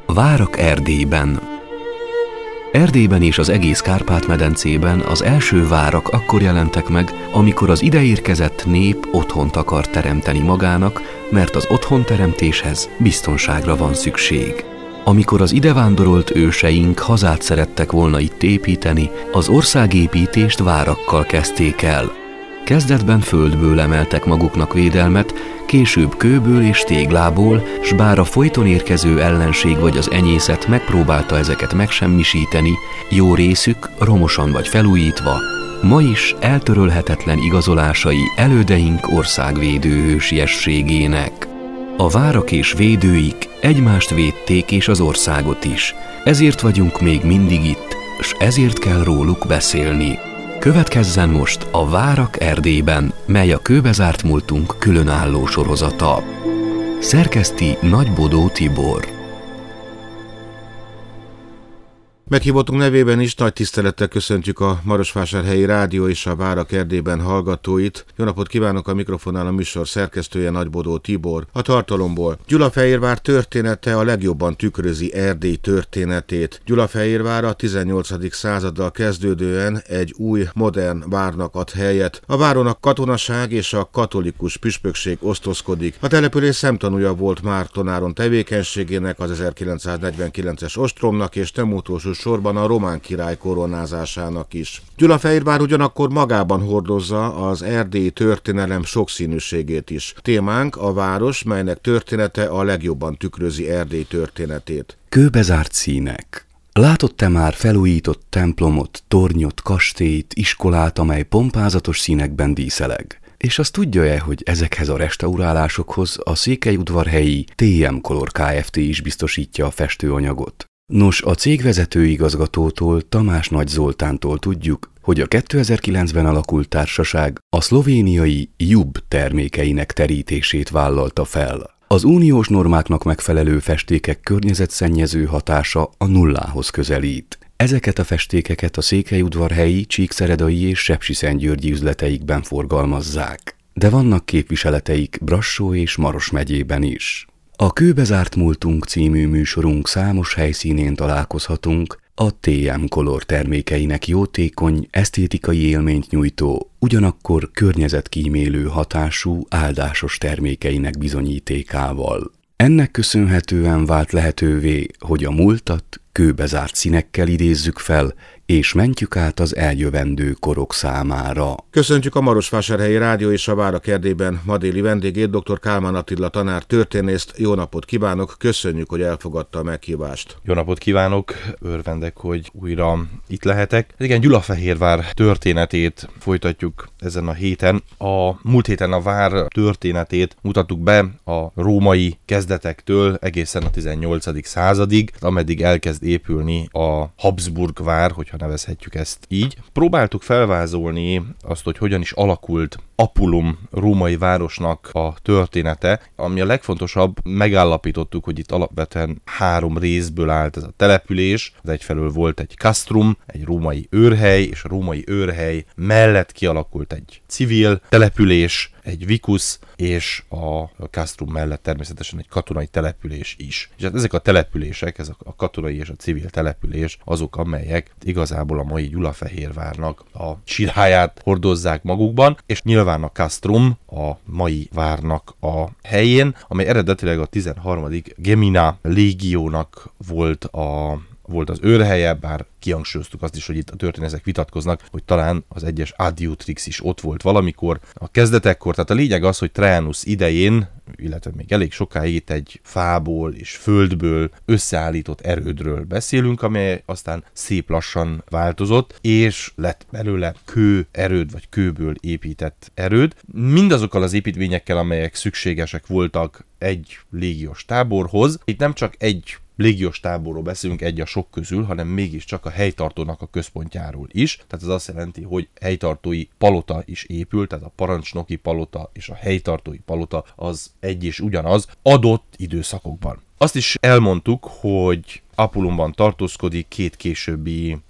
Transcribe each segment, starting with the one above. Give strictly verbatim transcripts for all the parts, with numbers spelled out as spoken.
Várak Erdélyben. Erdélyben és az egész Kárpát-medencében az első várak akkor jelentek meg, amikor az ideérkezett nép otthont akar teremteni magának, mert az otthonteremtéshez biztonságra van szükség. Amikor az idevándorolt őseink hazát szerettek volna itt építeni, az országépítést várakkal kezdték el. Kezdetben földből emeltek maguknak védelmet, később kőből és téglából, s bár a folyton érkező ellenség vagy az enyészet megpróbálta ezeket megsemmisíteni, jó részük, romosan vagy felújítva, ma is eltörölhetetlen igazolásai elődeink országvédő hősiességének. A várak és védőik egymást védték és az országot is, ezért vagyunk még mindig itt, s ezért kell róluk beszélni. Következzen most a Várak Erdélyben, mely a kőbezárt múltunk különálló sorozata. Szerkeszti Nagybodó Tibor. Meghívottunk nevében is nagy tisztelettel köszöntjük a Marosvásárhelyi Rádió és a Várak Erdélyben hallgatóit. Jó napot kívánok, a mikrofonnál a műsor szerkesztője Nagybodó Tibor. A tartalomból: Gyulafehérvár története a legjobban tükrözi Erdély történetét. Gyulafehérvár a tizennyolcadik századdal kezdődően egy új, modern várnak ad helyet. A váron a katonaság és a katolikus püspökség osztozkodik. A település szemtanúja volt Márton tevékenységének, az ezerkilencszáznegyvenkilences ostromnak, és nem utolsó sorban a román király koronázásának is. Gyulafehérvár ugyanakkor magában hordozza az erdélyi történelem sokszínűségét is. Témánk a város, melynek története a legjobban tükrözi Erdély történetét. Kőbezárt színek. Látott-e már felújított templomot, tornyot, kastélyt, iskolát, amely pompázatos színekben díszeleg? És azt tudja-e, hogy ezekhez a restaurálásokhoz a székelyudvarhelyi té em Color Kft. Is biztosítja a festőanyagot? Nos, a cég vezetőigazgatótól, Tamás Nagy Zoltántól tudjuk, hogy a kétezer-kilencben alakult társaság a szlovéniai Jub termékeinek terítését vállalta fel. Az uniós normáknak megfelelő festékek környezetszennyező hatása a nullához közelít. Ezeket a festékeket a székelyudvarhelyi, csíkszeredai és sepsiszentgyörgyi üzleteikben forgalmazzák. De vannak képviseleteik Brassó és Maros megyében is. A Kőbezárt múltunk című műsorunk számos helyszínén találkozhatunk a té em Color termékeinek jótékony, esztétikai élményt nyújtó, ugyanakkor környezetkímélő hatású, áldásos termékeinek bizonyítékával. Ennek köszönhetően vált lehetővé, hogy a múltat kőbezárt színekkel idézzük fel, és mentjük át az eljövendő korok számára. Köszöntjük a Marosvásárhelyi Rádió és a Várak Erdélyben ma déli vendégét, dr. Kálmán Attila tanár történészt. Jó napot kívánok, köszönjük, hogy elfogadta a meghívást. Jó napot kívánok, örvendek, hogy újra itt lehetek. Igen, Gyulafehérvár történetét folytatjuk ezen a héten. A múlt héten a vár történetét mutattuk be a római kezdetektől egészen a tizennyolcadik századig, ameddig elkezd épülni a Habsburg vár, hogyha nevezhetjük ezt így. Próbáltuk felvázolni azt, hogy hogyan is alakult Apulum római városnak a története, ami a legfontosabb, megállapítottuk, hogy itt alapvetően három részből állt ez a település. Az egyfelől volt egy castrum, egy római őrhely, és a római őrhely mellett kialakult egy civil település, egy vicus, és a castrum mellett természetesen egy katonai település is. És hát ezek a települések, ez a katonai és a civil település azok, amelyek igazából a mai Gyulafehérvárnak a sirályát hordozzák magukban, és nyilván a castrum a mai várnak a helyén, amely eredetileg a tizenharmadik Gemina légiónak volt a volt az őrhelye, bár kihangsúlyoztuk azt is, hogy itt a történészek vitatkoznak, hogy talán az egyes Adiutrix is ott volt valamikor a kezdetekkor. Tehát a lényeg az, hogy Trajanus idején, illetve még elég sokáig itt egy fából és földből összeállított erődről beszélünk, amely aztán szép lassan változott, és lett belőle kő erőd, vagy kőből épített erőd. Mindazokkal az építményekkel, amelyek szükségesek voltak egy légiós táborhoz. Itt nem csak egy légiós táborról beszélünk egy a sok közül, hanem mégiscsak a helytartónak a központjáról is. Tehát ez azt jelenti, hogy helytartói palota is épült, tehát a parancsnoki palota és a helytartói palota az egy és ugyanaz adott időszakokban. Azt is elmondtuk, hogy Apulumban tartózkodik két későbbi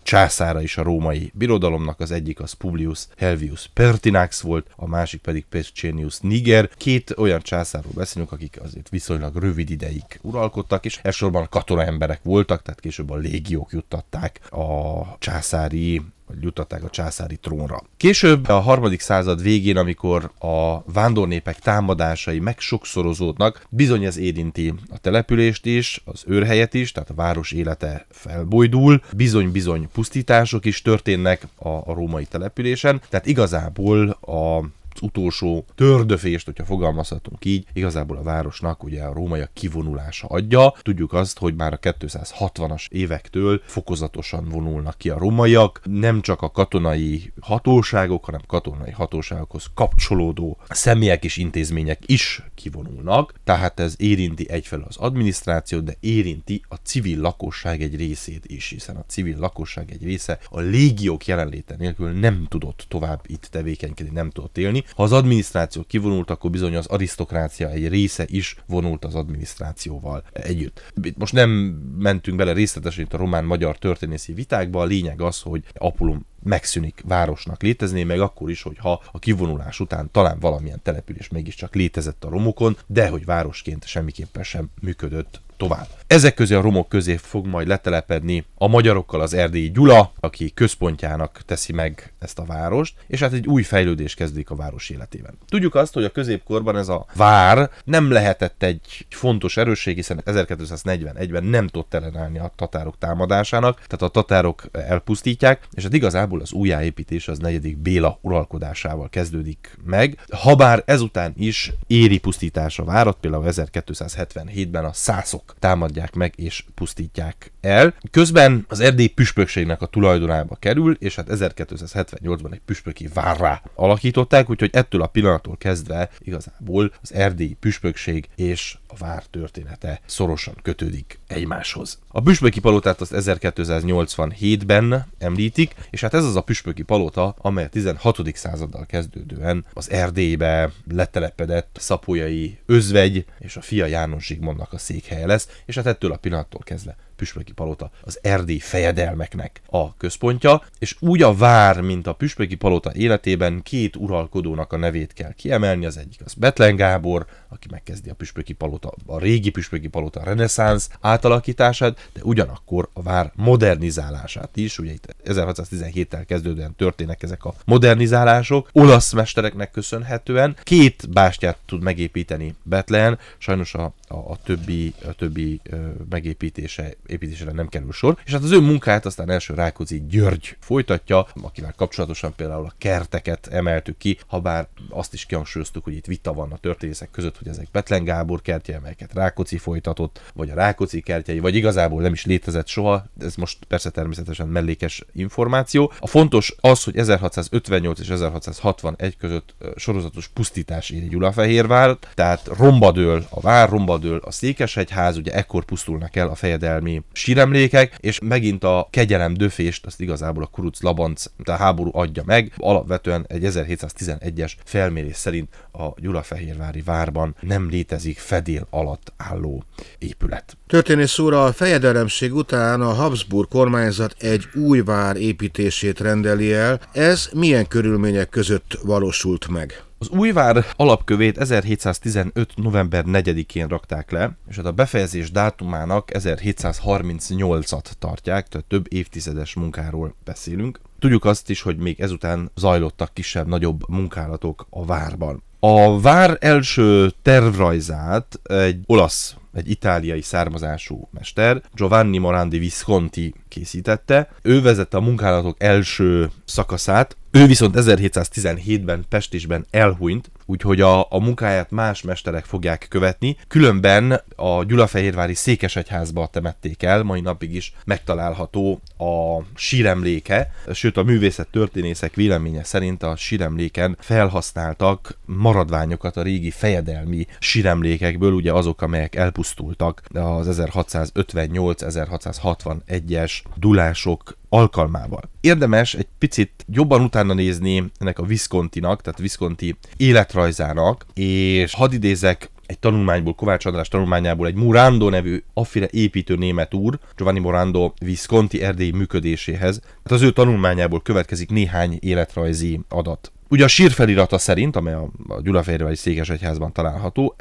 császára is a római birodalomnak, az egyik az Publius Helvius Pertinax volt, a másik pedig Pescennius Niger. Két olyan császárról beszélünk, akik azért viszonylag rövid ideig uralkodtak, és elsősorban katonaemberek voltak, tehát később a légiók juttatták a császári vagy juttatták a császári trónra. Később a harmadik század végén, amikor a vándornépek támadásai megsokszorozódnak, bizony ez érinti a települést is, az őrhelyet is, tehát a város élete felbojdul, bizony-bizony pusztítások is történnek a, a római településen, tehát igazából a az utolsó tördöfést, hogyha fogalmazhatunk így, igazából a városnak ugye a rómaiak kivonulása adja. Tudjuk azt, hogy már a kétszázhatvanas évektől fokozatosan vonulnak ki a rómaiak, nem csak a katonai hatóságok, hanem katonai hatóságokhoz kapcsolódó személyek és intézmények is kivonulnak, tehát ez érinti egyfelől az adminisztrációt, de érinti a civil lakosság egy részét is, hiszen a civil lakosság egy része a légiók jelenléte nélkül nem tudott tovább itt tevékenykedni, nem tudott élni. Ha az adminisztráció kivonult, akkor bizony az arisztokrácia egy része is vonult az adminisztrációval együtt. Itt most nem mentünk bele részletesen itt a román-magyar történészi vitákba, a lényeg az, hogy Apulum megszűnik városnak létezni, meg akkor is, hogyha a kivonulás után talán valamilyen település mégiscsak létezett a romokon, de hogy városként semmiképpen sem működött tovább. Ezek közé a romok közé fog majd letelepedni a magyarokkal az erdélyi Gyula, aki központjának teszi meg ezt a várost, és hát egy új fejlődés kezdik a város életében. Tudjuk azt, hogy a középkorban ez a vár nem lehetett egy fontos erősség, hiszen ezerkétszáznegyvenegyben nem tudott ellenállni a tatárok támadásának, tehát a tatárok elpusztítják, és hát igazából az újjáépítés az negyedik Béla uralkodásával kezdődik meg, habár ezután is éri pusztításra várat, például ezerkétszázhetvenhétben a szászok támadják meg és pusztítják el. Közben az erdélyi püspökségnek a tulajdonába kerül, és hát ezerkétszázhetvennyolcban egy püspöki várrá alakították, úgyhogy ettől a pillanattól kezdve igazából az erdélyi püspökség és a vár története szorosan kötődik egymáshoz. A püspöki palotát azt ezerkétszáznyolcvanhétben említik, és hát ez az a püspöki palota, amely a tizenhatodik századdal kezdődően az Erdélybe letelepedett szapolyai özvegy és a fia János Zsigmondnak a székhelye lesz, és hát ettől a pillanattól kezdve püspöki palota az erdélyi fejedelmeknek a központja, és úgy a vár, mint a püspöki palota életében két uralkodónak a nevét kell kiemelni, az egyik az Bethlen Gábor, aki megkezdi a püspöki palota, a régi püspöki palota reneszánsz átalakítását, de ugyanakkor a vár modernizálását is, ugye itt ezerhatszáztizenhéttel kezdődően történnek ezek a modernizálások, olasz mestereknek köszönhetően. Két bástyát tud megépíteni Bethlen, sajnos a, a, a többi, a többi ö, megépítése építésére nem kerül sor, és hát az ő munkáját aztán első Rákóczi György folytatja, akivel kapcsolatosan például a kerteket emeltük ki, habár azt is kihangsúlyoztuk, hogy itt vita van a történészek között, hogy ezek Bethlen Gábor kertje, amelyeket Rákóczi folytatott, vagy a Rákóczi kertjei, vagy igazából nem is létezett soha, ez most persze természetesen mellékes információ. A fontos az, hogy ezerhatszázötvennyolc és ezerhatszázhatvanegy között sorozatos pusztítás éri Gyulafehérvárt, tehát rombadől a vár, rombadől a Székesegyház, ugye ekkor pusztulnak el a fejedelmi síremlékek, és megint a kegyelem döfést, azt igazából a Kuruc Labanc a háború adja meg. Alapvetően egy ezerhétszáztizenegyes felmérés szerint a gyulafehérvári várban nem létezik fedél alatt álló épület. Történész úr, a fejedelemség után a Habsburg kormányzat egy új vár építését rendeli el. Ez milyen körülmények között valósult meg? Az új vár alapkövét ezerhétszáztizenöt november negyedikén rakták le, és hát a befejezés dátumának ezerhétszázharmincnyolcat tartják, tehát több évtizedes munkáról beszélünk. Tudjuk azt is, hogy még ezután zajlottak kisebb-nagyobb munkálatok a várban. A vár első tervrajzát egy olasz, egy itáliai származású mester, Giovanni Morandi Visconti készítette. Ő vezette a munkálatok első szakaszát, ő viszont ezerhétszáztizenhétben Pestisben elhunyt, úgyhogy a, a munkáját más mesterek fogják követni. Különben a gyulafehérvári Székesegyházba temették el, mai napig is megtalálható a síremléke, sőt a művészettörténészek véleménye szerint a síremléken felhasználtak maradványokat a régi fejedelmi síremlékekből, ugye azok, amelyek elpusztultak az ezerhatszázötvennyolc ezerhatszázhatvanegyes dulások alkalmával. Érdemes egy picit jobban utána nézni ennek a Viscontinak, tehát Visconti életrajzának, és hadd idézek egy tanulmányból, Kovács András tanulmányából egy Morando nevű afféle építő német úr, Giovanni Morando Visconti erdélyi működéséhez. Hát az ő tanulmányából következik néhány életrajzi adat. Ugye a sírfelirata szerint, amely a Gyulafehérvári Székesegyházban található,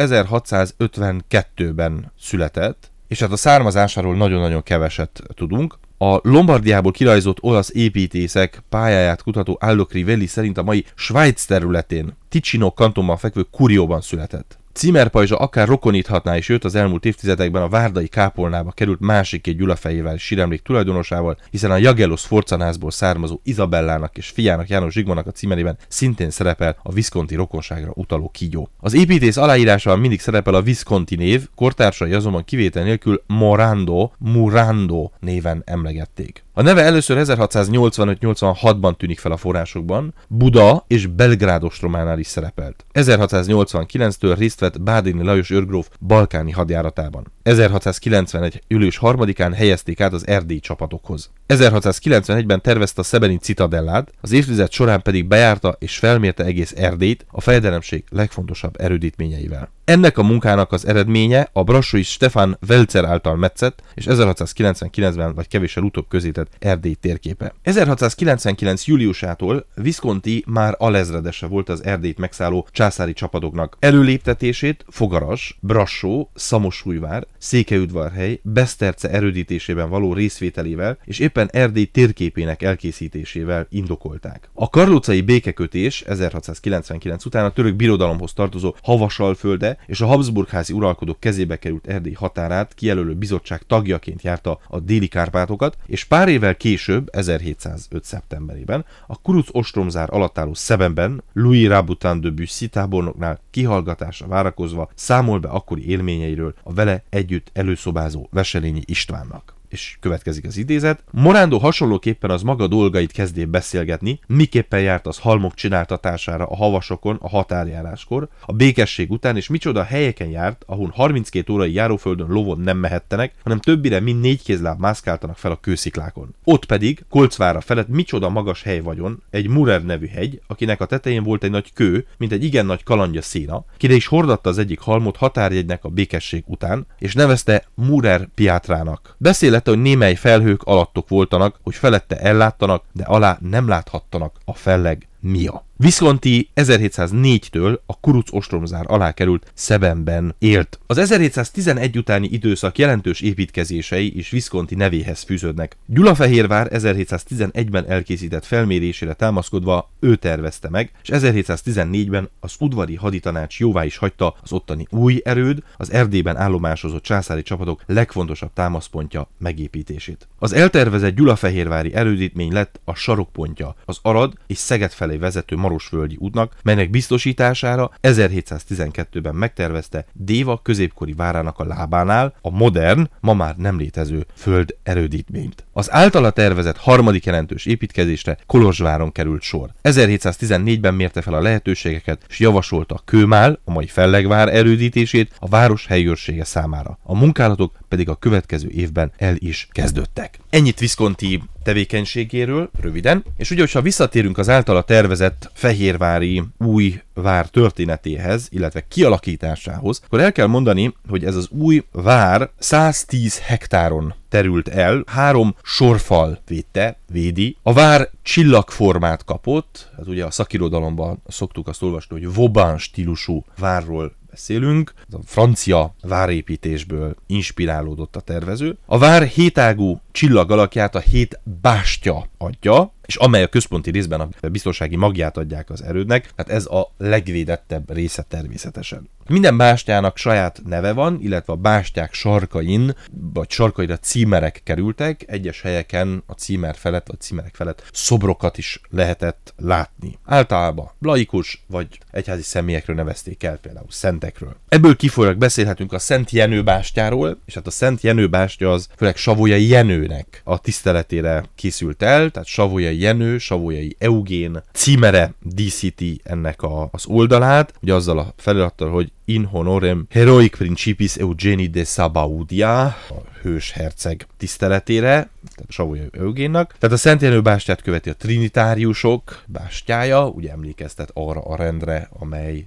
ezerhatszázötvenkettőben született, és hát a származásáról nagyon-nagyon keveset tudunk. A Lombardiából kirajzolt olasz építészek pályáját kutató Aldo Crivelli szerint a mai Svájc területén, Ticino kantonban fekvő Curióban született. Címerpajzsa akár rokoníthatná is őt az elmúlt évtizedekben a várdai kápolnába került másik két gyulafehérvári síremlék tulajdonosával, hiszen a Jagello Sforzanázból származó Izabellának és fiának János Zsigmondnak a címerében szintén szerepel a Visconti rokonságra utaló kígyó. Az építész aláírásában mindig szerepel a Visconti név, kortársai azonban kivétel nélkül Morando, Murando néven emlegették. A neve először ezerhatszáznyolcvanöt-nyolcvanhatban tűnik fel a forrásokban, Buda és Belgrád ostrománál is szerepelt. ezerhatszáznyolcvankilenctől részt vett Bádéni Lajos őrgróf balkáni hadjáratában. ezerhatszázkilencvenegy. július harmadikán helyezték át az erdélyi csapatokhoz. ezerhatszázkilencvenegyben tervezte a szebeni citadellát, az évtized során pedig bejárta és felmérte egész Erdélyt a fejedelemség legfontosabb erődítményeivel. Ennek a munkának az eredménye a brassói Stefan Welzer által metszett és ezerhatszázkilencvenkilencben vagy kevéssel utóbb közített Erdély térképe. ezerhatszázkilencvenkilenc. júliusától Visconti már alezredese volt az Erdélyt megszálló császári csapatoknak. Előléptetését Fogaras, Brassó, Szamosújvár, Székelyudvarhely, Beszterce erődítésében való részvételével és éppen Erdély térképének elkészítésével indokolták. A karlócai békekötés ezerhatszázkilencvenkilenc után a török birodalomhoz tartozó Havasalfölde és a Habsburg-házi uralkodók kezébe került Erdély határát kijelölő bizottság tagjaként járta a déli Kárpátokat, és pár évvel később, ezerhétszázöt. szeptemberében a kuruc ostromzár alatt álló Szebenben Louis Raboutin de Bussy tábornoknál kihallgatásra várakozva számol be akkori élményeiről a vele együtt előszobázó Veselényi Istvánnak. És következik az idézet. Morando hasonlóképpen az maga dolgait kezdé beszélgetni, miképpen járt az halmok csináltatására a havasokon a határjáráskor, a békesség után, és micsoda helyeken járt, ahol harminckét órai járóföldön lovon nem mehettenek, hanem többire mind négy kézláb mászkáltanak fel a kősziklákon. Ott pedig, Kolcvára felett micsoda magas hely vagyon, egy Murer nevű hegy, akinek a tetején volt egy nagy kő, mint egy igen nagy kalandja széna, kire is hordatta az egyik halmot határjegynek a békesség után, és nevezte Murer Piátrának. Beszél hogy némely felhők alattok voltanak, hogy felette elláttanak, de alá nem láthattanak a felleg mia. Visconti ezerhétszáznégytől a kuruc ostromzár alá került Szebenben élt. Az ezerhétszáztizenegy utáni időszak jelentős építkezései is Visconti nevéhez fűződnek. Gyulafehérvár ezerhétszáztizenegyben elkészített felmérésére támaszkodva ő tervezte meg, és ezerhétszáztizennégyben az udvari haditanács jóvá is hagyta az ottani új erőd, az Erdélyben állomásozott császári csapatok legfontosabb támaszpontja megépítését. Az eltervezett gyulafehérvári erődítmény lett a sarokpontja az Arad és Szeged felé vezető Marosvölgyi útnak, melynek biztosítására ezerhétszáztizenkettőben megtervezte Déva középkori várának a lábánál a modern, ma már nem létező föld erődítményt. Az általa tervezett harmadik jelentős építkezésre Kolozsváron került sor. ezerhétszáztizennégyben mérte fel a lehetőségeket, és javasolta a Kőmál, a mai Fellegvár erődítését a város helyőrsége számára. A munkálatok pedig a következő évben el is kezdődtek. Ennyit Visconti tevékenységéről, röviden, és ugye, ha visszatérünk az általa tervezett fehérvári új vár történetéhez, illetve kialakításához, akkor el kell mondani, hogy ez az új vár száztíz hektáron terült el, három sorfal védte, védi. A vár csillagformát kapott, hát ugye a szakirodalomban szoktuk azt olvasni, hogy Vauban stílusú várról beszélünk, a francia várépítésből inspirálódott a tervező. A vár hétágú csillag alakját a hét bástya adja, és amely a központi részben a biztonsági magját adják az erődnek, tehát ez a legvédettebb része természetesen. Minden bástyának saját neve van, illetve a bástyák sarkain, vagy sarkaira címerek kerültek, egyes helyeken a címer felett, a címerek felett szobrokat is lehetett látni. Általában laikus vagy egyházi személyekről nevezték el, például szentekről. Ebből kifolyólag beszélhetünk a Szent Jenő bástyáról, és hát a Szent Jenő bástya az főleg Savoyai Jenőnek a tiszteletére készült el, tehát Savoyai Jenő, Savoyai Eugén címere díszíti ennek a, az oldalát, ugye azzal a felirattal, hogy In honorem heroic principis Eugeni de Sabaudia, a hős herceg tiszteletére, tehát Savoyai Eugénnak. Tehát a Szent Jenő bástyát követi a trinitáriusok bástyája, ugye emlékeztet arra a rendre, amely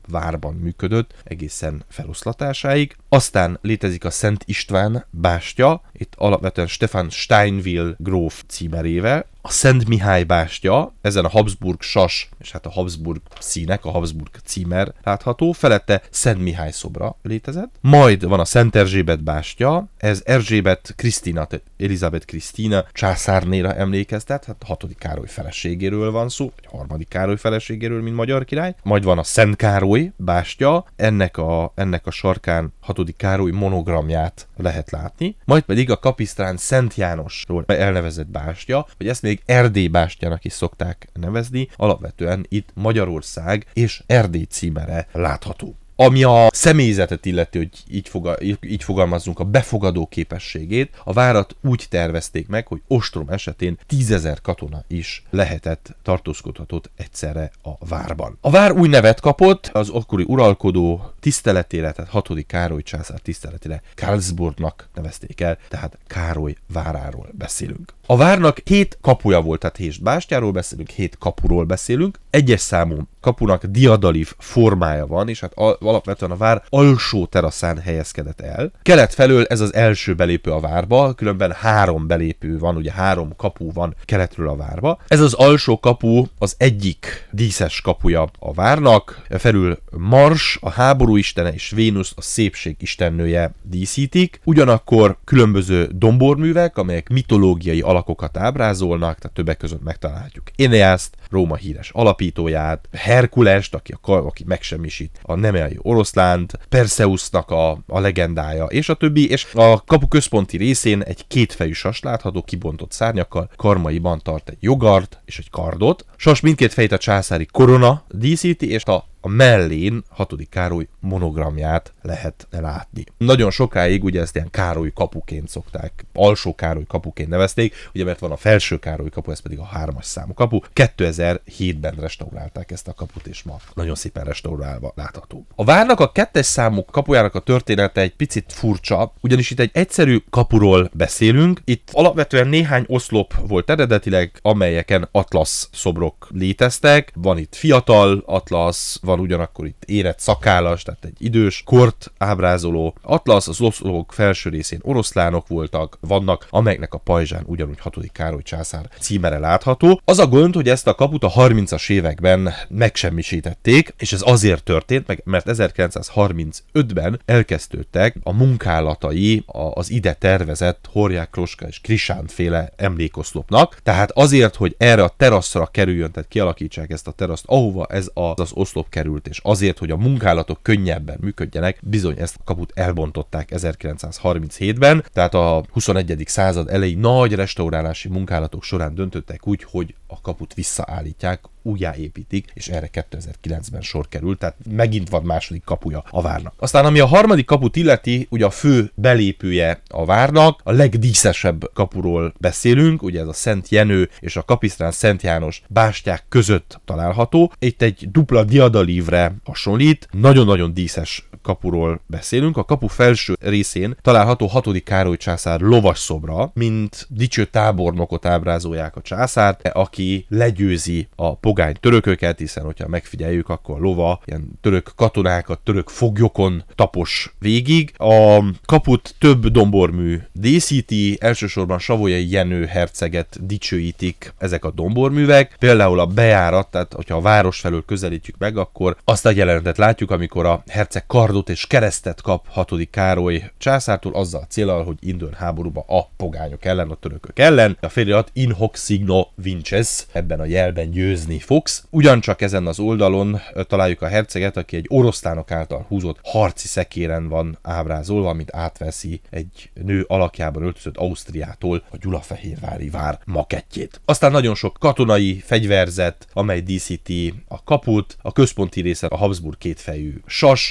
várban működött egészen feloszlatásáig. Aztán létezik a Szent István bástya, itt alapvetően Stefan Steinville gróf címerével. A Szent Mihály bástya, ezen a Habsburg sas, és hát a Habsburg színek, a Habsburg címer látható, felette Szent Mihály szobra létezett. Majd van a Szent Erzsébet bástya, ez Erzsébet Krisztina, tehát Elizabeth Krisztina császárnéra emlékeztet, hát a hatodik Károly feleségéről van szó, vagy harmadik Károly feleségéről, mint magyar király. Majd van a Szent Károly bástya, ennek a, ennek a sarkán hatodik Károly monogramját lehet látni. Majd pedig a Kapisztrán Szent Jánosról elnevezett bástya, vagy ezt még Erdély bástyának is szokták nevezni, alapvetően itt Magyarország és Erdély címere látható. Ami a személyzetet illeti, hogy így, fogal, így fogalmazzunk, a befogadó képességét, a várat úgy tervezték meg, hogy ostrom esetén tízezer katona is lehetett, tartózkodhatott egyszerre a várban. A vár új nevet kapott, az akkori uralkodó tiszteletére, tehát hatodik Károly császár tiszteletére Karlsburgnak nevezték el, tehát Károly váráról beszélünk. A várnak hét kapuja volt, tehát hét bástyáról beszélünk, hét kapuról beszélünk. Egyes számú kapunak diadalív formája van, és hát alapvetően a vár alsó teraszán helyezkedett el. Kelet felől ez az első belépő a várba, különben három belépő van, ugye három kapu van keletről a várba. Ez az alsó kapu az egyik díszes kapuja a várnak, felül Mars, a háború istene, és Vénusz, a szépség istennője díszítik. Ugyanakkor különböző domborművek, amelyek mitológiai alakokat ábrázolnak, tehát többek között megtalálhatjuk Eneaszt, Róma híres alapítóját, Herkulest, aki, a, aki megsemmisít a nemeai oroszlánt, Perseusnak a, a legendája, és a többi, és a kapu központi részén egy kétfejű sas látható kibontott szárnyakkal, karmaiban tart egy jogart és egy kardot. Sas mindkét fejét a császári korona díszíti, és a a mellén hatodik Károly monogramját lehet látni. Nagyon sokáig ugye ezt ilyen Károly kapuként szokták, alsó Károly kapuként nevezték, ugye mert van a felső Károly kapu, ez pedig a hármas számú kapu. kétezer-hétben restaurálták ezt a kaput, és ma nagyon szépen restaurálva látható. A várnak a kettes számú kapujának a története egy picit furcsa, ugyanis itt egy egyszerű kapuról beszélünk. Itt alapvetően néhány oszlop volt eredetileg, amelyeken atlasz szobrok léteztek. Van itt fiatal atlasz, van ugyanakkor itt érett szakállas, tehát egy idős kort ábrázoló atlasz, az oszlopok felső részén oroszlánok voltak, vannak, amelyeknek a pajzsán ugyanúgy hatodik Károly császár címere látható. Az a gond, hogy ezt a kaput a harmincas években megsemmisítették, és ez azért történt, meg, mert ezerkilencszázharmincötben elkezdődtek a munkálatai az ide tervezett Horják, Kloska és Krisán féle emlékoszlopnak, tehát azért, hogy erre a teraszra kerüljön, tehát kialakítsák ezt a teraszt, ahova ez az, az oszlop került, és azért, hogy a munkálatok könnyebben működjenek, bizony ezt a kaput elbontották ezerkilencszázharminchétben, tehát a huszonegyedik század elejé nagy restaurálási munkálatok során döntöttek úgy, hogy a kaput visszaállítják, újjáépítik, és erre kétezer-kilencben sor került, tehát megint van második kapuja a várnak. Aztán ami a harmadik kaput illeti, ugye a fő belépője a várnak, a legdíszesebb kapuról beszélünk, ugye ez a Szent Jenő és a Kapisztrán Szent János bástyák között található. Itt egy dupla diadalívre hasonlít, nagyon-nagyon díszes kapuról beszélünk. A kapu felső részén található hatodik Károly császár lovas szobra, mint dicső tábornokot ábrázolják a császárt, aki legyőzi a pogány törököket, hiszen hogyha megfigyeljük, akkor a lova ilyen török katonákat, török foglyokon tapos végig. A kaput több dombormű díszíti, elsősorban Savoyai Jenő herceget dicsőítik ezek a domborművek. Például a bejárat, tehát hogyha a város felől közelítjük meg, akkor azt a jelenetet látjuk, amikor a herceg kardot és keresztet kap hatodik Károly császártól, azzal a céllal, hogy induljon háborúba a pogányok ellen, a törökök ellen. A felirat in hoc signo vinces, ebben a jelben győzni fogsz. Ugyancsak ezen az oldalon találjuk a herceget, aki egy oroszlánok által húzott harci szekéren van ábrázolva, mint átveszi egy nő alakjában öltözött Ausztriától a gyulafehérvári vár makettjét. Aztán nagyon sok katonai fegyverzet, amely díszíti a kaput, a központi része a Habsburg kétfejű sas, mellé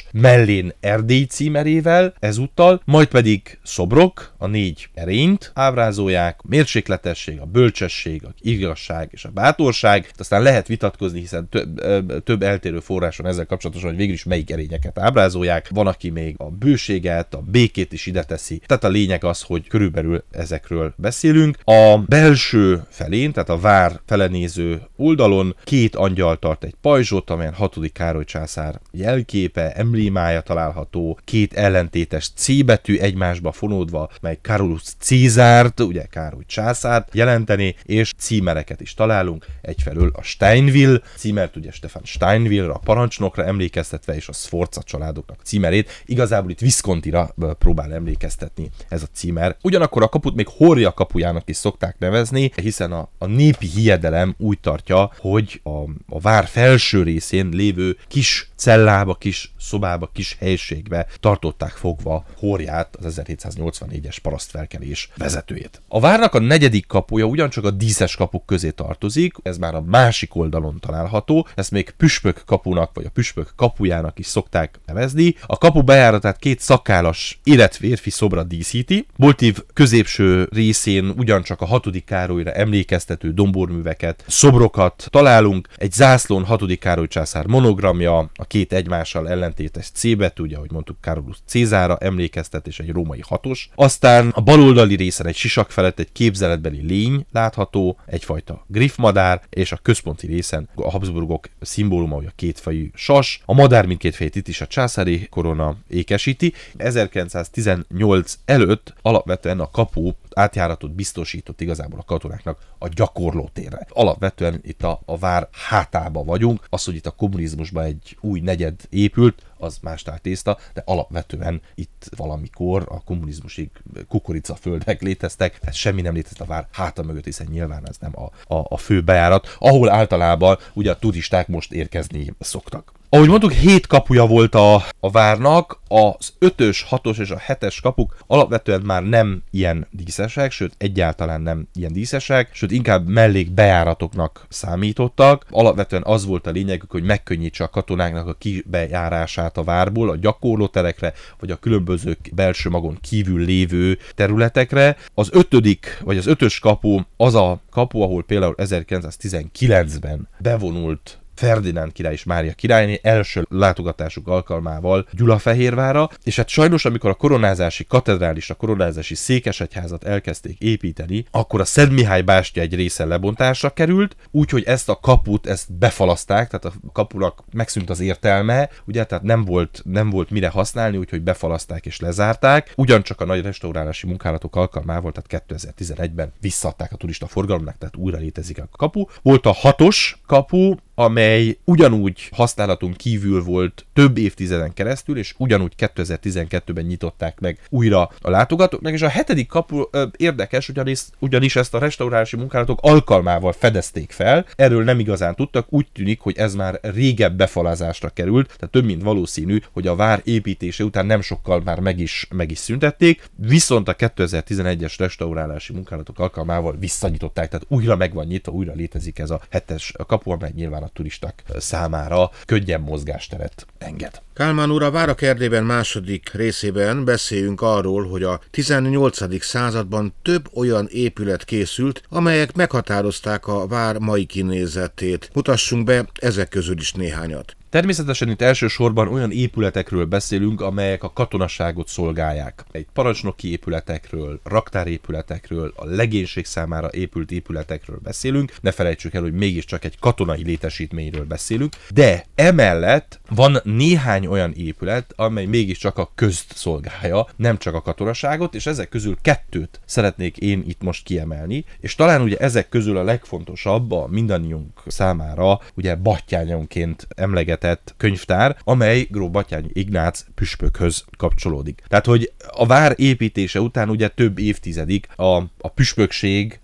Mellén Erdély címerével ezúttal, majd pedig szobrok, a négy erényt ábrázolják, a mérsékletesség, a bölcsesség, a igazság és a bátorság. Aztán lehet vitatkozni, hiszen több, több eltérő forráson ezzel kapcsolatosan, hogy végül is melyik erényeket ábrázolják. Van, aki még a bőséget, a békét is ide teszi. Tehát a lényeg az, hogy körülbelül ezekről beszélünk. A belső felén, tehát a vár felenéző oldalon két angyal tart egy pajzsot, amelyen hatodik Károly császár jelképe, emblémája található, két ellentétes C betű egymásba fonódva, mely Carolus Cézárt, ugye Károly császárt jelenteni, és címereket is találunk. Egyfelől a Steinwill címert, ugye Stefan Steinwillra, a parancsnokra emlékeztetve, és a Sforza családoknak címerét. Igazából itt Viscontira próbál emlékeztetni ez a címer. Ugyanakkor a kaput még Horia kapujának is szokták nevezni, hiszen a, a népi hiedelem úgy tartja, hogy a, a vár felső részén lévő kis cellába, kis szobába, kis helységbe tartották fogva Hóriát, az ezerhétszáznyolcvannégyes parasztfelkelés vezetőjét. A várnak a negyedik kapuja ugyancsak a díszes kapuk közé tartozik, ez már a másik oldalon található, ezt még püspök kapunak, vagy a püspök kapujának is szokták nevezni. A kapu bejáratát két szakállas életférfi szobra díszíti. Boltív középső részén ugyancsak a hatodik Károlyra emlékeztető domborműveket, szobrokat találunk, egy zászlón hatodik Károly császár monogramja, a két egymással ellentétes C betű, ugye, ahogy mondtuk, Carolus Cézára emlékeztet, és egy római hatos. Aztán a baloldali részen egy sisak felett egy képzeletbeli lény látható, egyfajta griffmadár, és a központi részen a Habsburgok szimbóluma, hogy a kétfejű sas. A madár mindkét fejét itt is a császári korona ékesíti. ezerkilencszáztizennyolc előtt alapvetően a kapu átjáratot biztosított igazából a katonáknak a gyakorlótérre. Alapvetően itt a, a vár hátába vagyunk, az, hogy itt a kommunizmusban egy új negyed épült, az más tészta, de alapvetően itt valamikor a kommunizmusig kukoricaföldek léteztek, tehát semmi nem létezett a vár háta mögött, hiszen nyilván ez nem a, a, a fő bejárat, ahol általában ugye a turisták most érkezni szoktak. Ahogy mondtuk, hét kapuja volt a, a várnak, az ötös, hatos és a hetes kapuk alapvetően már nem ilyen díszesek, sőt egyáltalán nem ilyen díszesek, sőt inkább mellék bejáratoknak számítottak. Alapvetően az volt a lényegük, hogy megkönnyítse a katonáknak a kibejárását a várból, a gyakorlóterekre, vagy a különböző belső magon kívül lévő területekre. Az ötödik, vagy az ötös kapu az a kapu, ahol például ezerkilencszáztizenkilencben bevonult Ferdinánd király és Mária királyné első látogatásuk alkalmával Gyulafehérvárra, és hát sajnos, amikor a koronázási katedrális, a koronázási székesegyházat elkezdték építeni, akkor a Szent Mihály bástya egy része lebontásra került, úgyhogy ezt a kaput, ezt befalaszták, tehát a kapunak megszűnt az értelme, ugye, tehát nem volt, nem volt mire használni, úgyhogy befalaszták és lezárták. Ugyancsak a nagy restaurálási munkálatok alkalmával, tehát kétezer-tizenegyben visszaadták a turista forgalomnak, tehát újra létezik a kapu. Volt a hatos kapu, amely ugyanúgy használaton kívül volt több évtizeden keresztül, és ugyanúgy kétezer-tizenkettőben nyitották meg újra a látogatóknak, és a hetedik kapu ö, érdekes, ugyanis, ugyanis ezt a restaurálási munkálatok alkalmával fedezték fel, erről nem igazán tudtak, úgy tűnik, hogy ez már régebb befalazásra került, tehát több mint valószínű, hogy a vár építése után nem sokkal már meg is, meg is szüntették, viszont a kétezer-tizenegyes restaurálási munkálatok alkalmával visszanyitották, tehát újra meg van nyitva, újra létezik ez a hetes kapu, amely nyilván a turisták számára könnyen mozgásteret enged. Kálmán úr, a Várak Erdélyben második részében beszéljünk arról, hogy a tizennyolcadik században több olyan épület készült, amelyek meghatározták a vár mai kinézetét. Mutassunk be ezek közül is néhányat. Természetesen itt elsősorban olyan épületekről beszélünk, amelyek a katonaságot szolgálják. Egy parancsnoki épületekről, raktárépületekről, a legénység számára épült épületekről beszélünk. Ne felejtsük el, hogy mégiscsak egy katonai létesítményről beszélünk. De emellett van néhány olyan épület, amely mégiscsak a közt szolgálja, nem csak a katonaságot, és ezek közül kettőt szeretnék én itt most kiemelni, és talán ugye ezek közül a legfontosabb a mindannyiunk számára ugye Battyányonként emleget könyvtár, amely gróf Batthyány Ignác püspökhöz kapcsolódik. Tehát, hogy a vár építése után ugye több évtizedig a, a püspökség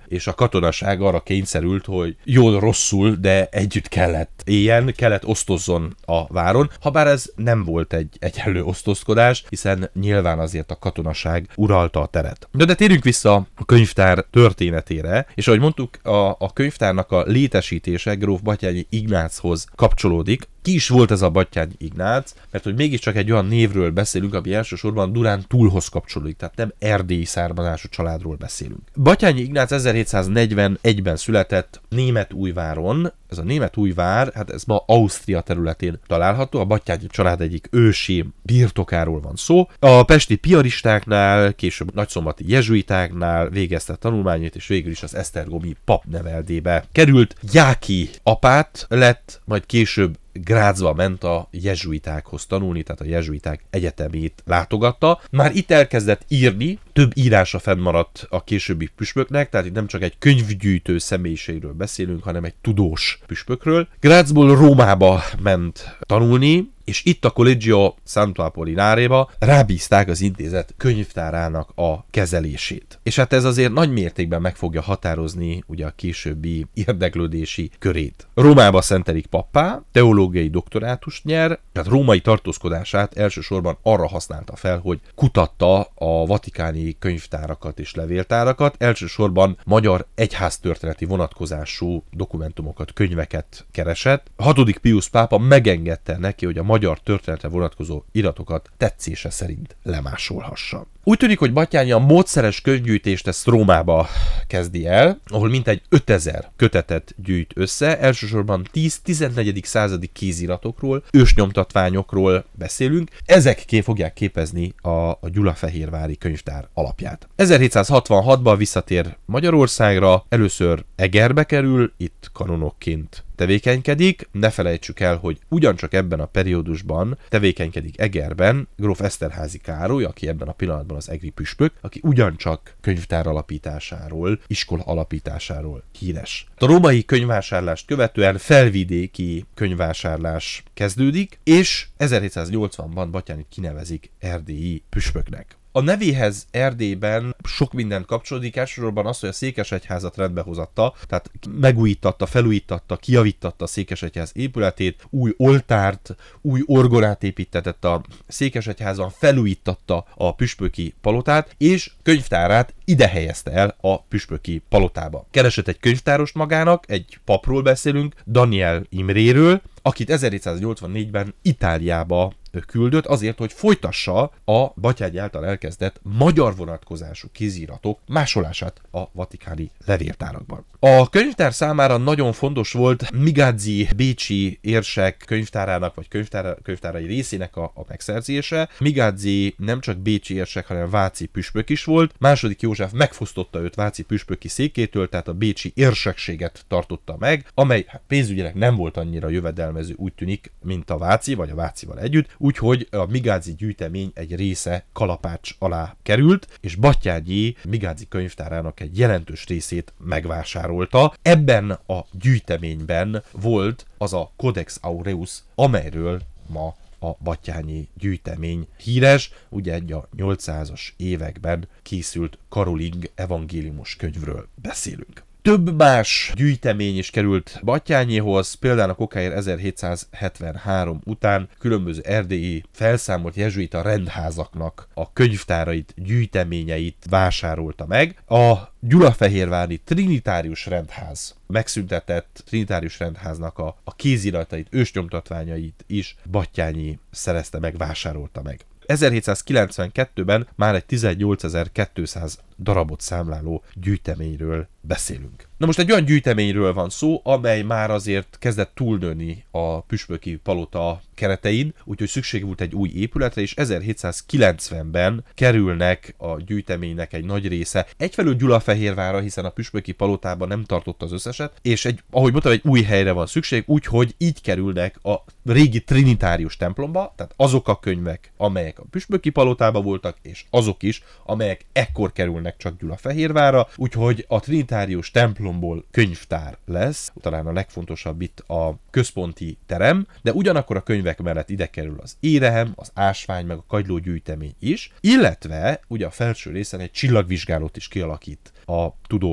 és a katonaság arra kényszerült, hogy jól-rosszul, de együtt kellett éljen, kellett osztozzon a váron, habár ez nem volt egy egyenlő osztozkodás, hiszen nyilván azért a katonaság uralta a teret. De, de térjünk vissza a könyvtár történetére, és ahogy mondtuk, a, a könyvtárnak a létesítése gróf Batthyány Ignáchoz kapcsolódik. Ki is volt ez a Batthyány Ignác? Mert hogy mégiscsak egy olyan névről beszélünk, ami elsősorban Durán túlhoz kapcsolódik, tehát nem erdélyi származású családról beszélünk. Batthyány Ignác ezerhétszáznegyvenegyben született Németújváron. Ez a Németújvár, hát ez ma Ausztria területén található, a Batthyány család egyik ősi birtokáról van szó. A pesti piaristáknál, később nagyszombati jezsuitáknál végezte tanulmányait, és végül is az esztergomi papneveldébe került. Jáki apát lett, majd később Grazba ment a jezsuitákhoz tanulni, tehát a jezsuiták egyetemét látogatta. Már itt elkezdett írni, több írása fennmaradt a későbbi püspöknek, tehát itt nem csak egy könyvgyűjtő személyiségről beszélünk, hanem egy tudós püspökről. Grazból Rómába ment tanulni, és itt a Collegio Santo Apollináréba rábízták az intézet könyvtárának a kezelését. És hát ez azért nagy mértékben meg fogja határozni ugye a későbbi érdeklődési körét. Rómába szentelik pappá, teológiai doktorátust nyer, tehát római tartózkodását elsősorban arra használta fel, hogy kutatta a vatikáni könyvtárakat és levéltárakat, elsősorban magyar egyháztörténeti vonatkozású dokumentumokat, könyveket keresett. A hatodik Piusz pápa megengedte neki, hogy a magyar történetre vonatkozó iratokat tetszése szerint lemásolhassa. Úgy tűnik, hogy Batthyány a módszeres könyvgyűjtést ezt Rómába kezdi el, ahol mintegy ötezer kötetet gyűjt össze, elsősorban tíz-tizennegyedik századi kéziratokról, ősnyomtatványokról beszélünk, ezek ké fogják képezni a, a gyulafehérvári könyvtár alapját. ezerhétszázhatvanhatban visszatér Magyarországra, először Egerbe kerül, itt kanonokként tevékenykedik. Ne felejtsük el, hogy ugyancsak ebben a periódusban tevékenykedik Egerben gróf Eszterházy Károly, aki ebben a pillanatban az egri püspök, aki ugyancsak könyvtár alapításáról, iskola alapításáról híres. A római könyvvásárlást követően felvidéki könyvvásárlás kezdődik, és ezerhétszáznyolcvanban Batthyányt kinevezik erdélyi püspöknek. A nevéhez Erdélyben sok mindent kapcsolódik, elsősorban az, hogy a székesegyházat rendbe hozatta, tehát megújítatta, felújítatta, kijavítatta a székesegyház épületét, új oltárt, új orgonát építetett a székesegyházban, felújítatta a püspöki palotát, és könyvtárát ide helyezte el a püspöki palotába. Keresett egy könyvtárost magának, egy papról beszélünk, Daniel Imréről, akit ezerhétszáznyolcvannégyben Itáliába küldött azért, hogy folytassa a Batthyány által elkezdett magyar vonatkozású kéziratok másolását a vatikáni levéltárakban. A könyvtár számára nagyon fontos volt Migázzi bécsi érsek könyvtárának vagy könyvtára, könyvtárai részének a, a megszerzése. Migázzi nem csak bécsi érsek, hanem váci püspök is volt. Második József megfosztotta őt váci püspöki székétől, tehát a bécsi érsekséget tartotta meg, amely hát pénzügyileg nem volt annyira jövedelmező, úgy tűnik, mint a váci, vagy a vácival együtt, úgyhogy a Migázzi gyűjtemény egy része kalapács alá került, és Batthyányi Migázzi könyvtárának egy jelentős részét megvásárolta. Ebben a gyűjteményben volt az a Codex Aureus, amelyről ma a Batthyányi gyűjtemény híres, ugye egy a nyolcszázas években készült Karoling evangéliumos könyvről beszélünk. Több más gyűjtemény is került Batthyányéhoz, például a kokáért ezerhétszázhetvenhárom után különböző erdélyi felszámolt jezsuita rendházaknak a könyvtárait, gyűjteményeit vásárolta meg. A gyulafehérvári Trinitárius rendház megszüntetett Trinitárius rendháznak a, a kéziratait, ősnyomtatványait is Batthyányi szerezte meg, vásárolta meg. ezerhétszázkilencvenkettőben már egy tizennyolcezer-kétszáz darabot számláló gyűjteményről beszélünk. Na most egy olyan gyűjteményről van szó, amely már azért kezdett túlnőni a püspöki palota keretein, úgyhogy szükség volt egy új épületre, és ezerhétszázkilencvenben kerülnek a gyűjteménynek egy nagy része egyfelől Gyulafehérvárra, hiszen a püspöki palotában nem tartott az összeset, és egy, ahogy mondtam, egy új helyre van szükség, úgyhogy így kerülnek a régi Trinitárius templomba, tehát azok a könyvek, amelyek a püspöki palotában voltak, és azok is, amelyek ekkor kerülnek csak Gyulafehérvárra, úgyhogy a Trinitárius templomból könyvtár lesz, talán a legfontosabb itt a központi terem, de ugyanakkor a könyvek mellett ide kerül az érehem, az ásvány, meg a kagylógyűjtemény is, illetve ugye a felső részen egy csillagvizsgálót is kialakít a tudós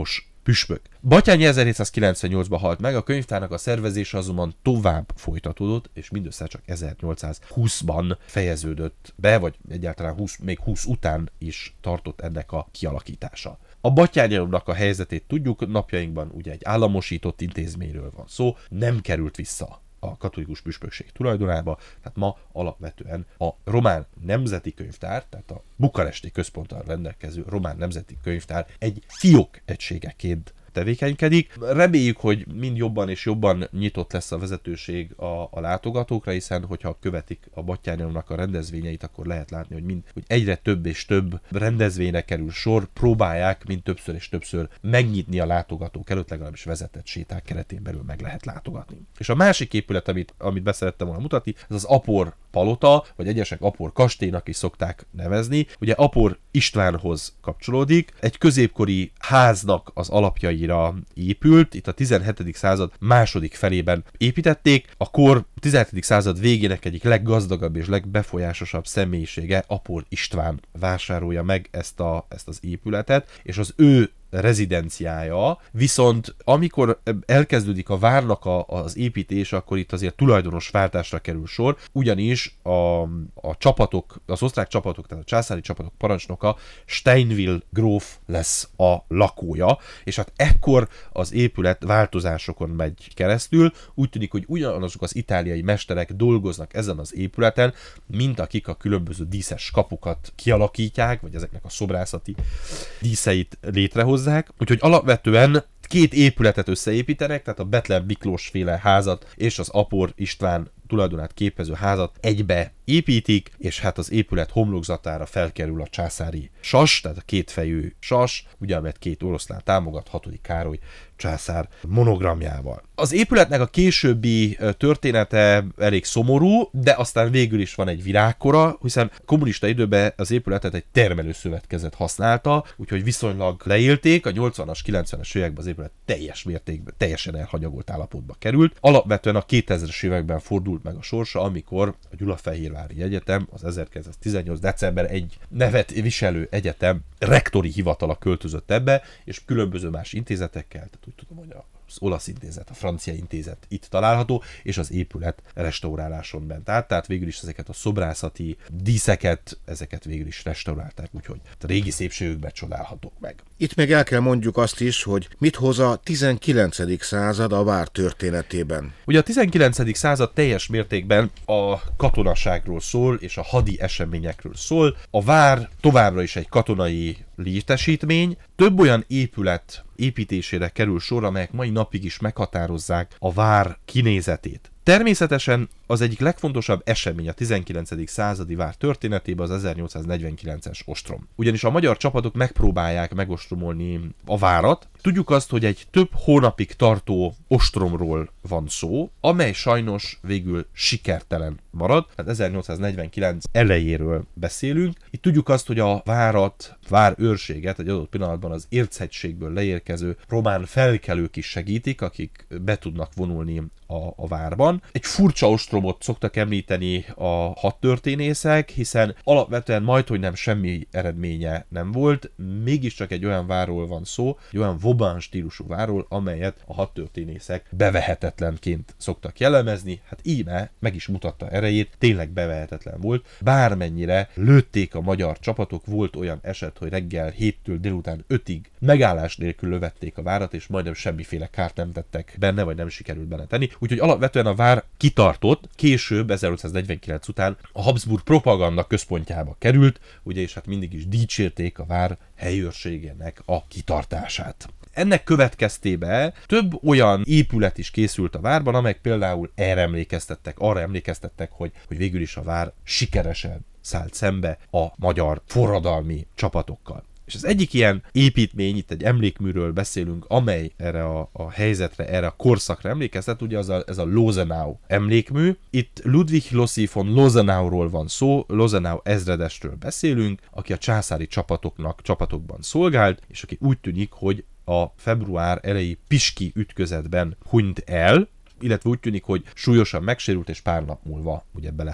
püspök. Batthyány ezerhétszázkilencvennyolcban halt meg, a könyvtárnak a szervezése azonban tovább folytatódott, és mindössze csak ezernyolcszázhúszban fejeződött be, vagy egyáltalán húsz, még húsz után is tartott ennek a kialakítása. A Batthyánynak a helyzetét tudjuk, napjainkban ugye egy államosított intézményről van szó, nem került vissza a katolikus püspökség tulajdonába, tehát ma alapvetően a Román Nemzeti Könyvtár, tehát a bukaresti központtal rendelkező Román Nemzeti Könyvtár egy fiók egységeként tevékenykedik. Reméljük, hogy mind jobban és jobban nyitott lesz a vezetőség a, a látogatókra, hiszen hogyha követik a Batthyánynak a rendezvényeit, akkor lehet látni, hogy, mind, hogy egyre több és több rendezvényre kerül sor, próbálják mind többször és többször megnyitni a látogatók előtt, legalábbis vezetett séták keretén belül meg lehet látogatni. És a másik épület, amit, amit beszerettem volna mutatni, ez az Apor palota, vagy egyesek Apor kastélynak is szokták nevezni. Ugye Apor Istvánhoz kapcsolódik, egy középkori háznak az alapjaira épült, itt a tizenhetedik század második felében építették, a kor tizenhetedik század végének egyik leggazdagabb és legbefolyásosabb személyisége, Apor István vásárolja meg ezt, a, ezt az épületet, és az ő rezidenciája, viszont amikor elkezdődik a várnak a, az építés, akkor itt azért tulajdonos váltásra kerül sor, ugyanis a, a csapatok, az osztrák csapatok, tehát a császári csapatok parancsnoka Steinville gróf lesz a lakója, és hát ekkor az épület változásokon megy keresztül, úgy tűnik, hogy ugyanazok az itáliai mesterek dolgoznak ezen az épületen, mint akik a különböző díszes kapukat kialakítják, vagy ezeknek a szobrászati díszeit létrehozzák. Úgyhogy alapvetően két épületet összeépítenek, tehát a Bethlen Miklós féle házat és az Apor István tulajdonát képező házat egybe építik, és hát az épület homlokzatára felkerül a császári sas, tehát a kétfejű sas, ugye amelyet két oroszlán támogat, hatodik Károly császár monogramjával. Az épületnek a későbbi története elég szomorú, de aztán végül is van egy virágkora, hiszen kommunista időben az épületet egy termelőszövetkezet használta, úgyhogy viszonylag leélték, a nyolcvanas, kilencvenes években az épület teljes mértékben, teljesen elhanyagolt állapotba került. Alapvetően a kétezres években fordult meg a sorsa, amikor a Gyulafehérvári Egyetem, az ezerkilencszáztizennyolc. december elsején nevet viselő egyetem rektori hivatala költözött ebbe, és különböző más intézetekkel, tehát úgy tudom, hogy az olasz intézet, a francia intézet itt található, és az épület restauráláson ment át, tehát végül is ezeket a szobrászati díszeket, ezeket végül is restaurálták, úgyhogy a régi szépségükben csodálhatók meg. Itt még el kell mondjuk azt is, hogy mit hoz a tizenkilencedik század a vár történetében. Ugye a tizenkilencedik század teljes mértékben a katonaságról szól, és a hadi eseményekről szól. A vár továbbra is egy katonai létesítmény, több olyan épület építésére kerül sor, amelyek mai napig is meghatározzák a vár kinézetét. Természetesen az egyik legfontosabb esemény a tizenkilencedik századi vár történetében az ezernyolcszáznegyvenkilences ostrom. Ugyanis a magyar csapatok megpróbálják megostromolni a várat. Tudjuk azt, hogy egy több hónapig tartó ostromról van szó, amely sajnos végül sikertelen marad. Tehát ezernyolcszáznegyvenkilenc elejéről beszélünk. Itt tudjuk azt, hogy a várat, várőrséget egy adott pillanatban az Érchegységből leérkező román felkelők is segítik, akik be tudnak vonulni a, a várban. Egy furcsa ostromot szoktak említeni a hadtörténészek, hiszen alapvetően majdhogy nem semmi eredménye nem volt, mégiscsak egy olyan várról van szó, egy olyan Vauban stílusú várról, amelyet a hadtörténészek bevehetetlenként szoktak jellemezni. Hát íme meg is mutatta erejét, tényleg bevehetetlen volt. Bármennyire lőtték a magyar csapatok, volt olyan eset, hogy reggel héttől délután ötig megállás nélkül lövették a várat, és majdnem semmiféle kárt nem tettek benne, vagy nem sikerült benne tenni. Úgyhogy alapvetően a vár kitartott, később ezernyolcszáznegyvenkilenc után a Habsburg propaganda központjába került, ugye, és hát mindig is dicsérték a vár helyőrségének a kitartását. Ennek következtében több olyan épület is készült a várban, amelyek például erre emlékeztettek, arra emlékeztettek, hogy, hogy végül is a vár sikeresen szállt szembe a magyar forradalmi csapatokkal. És az egyik ilyen építmény, itt egy emlékműről beszélünk, amely erre a, a helyzetre, erre a korszakra emlékeztet, ugye az a, ez a Lozenau emlékmű. Itt Ludwig Lossi von Lozenauról van szó, Lozenau ezredesről beszélünk, aki a császári csapatoknak, csapatokban szolgált, és aki úgy tűnik, hogy a február eleji piski ütközetben hunyt el, illetve úgy tűnik, hogy súlyosan megsérült, és pár nap múlva ugye belehalt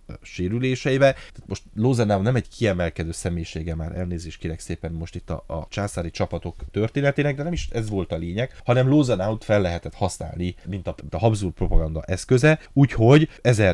sérüléseivel. Tehát most Lózenáu nem egy kiemelkedő személyisége, már elnézést kérek szépen most itt a, a császári csapatok történetének, de nem is ez volt a lényeg, hanem Lózenáut fel lehetett használni, mint a, a Habsburg propaganda eszköze, úgyhogy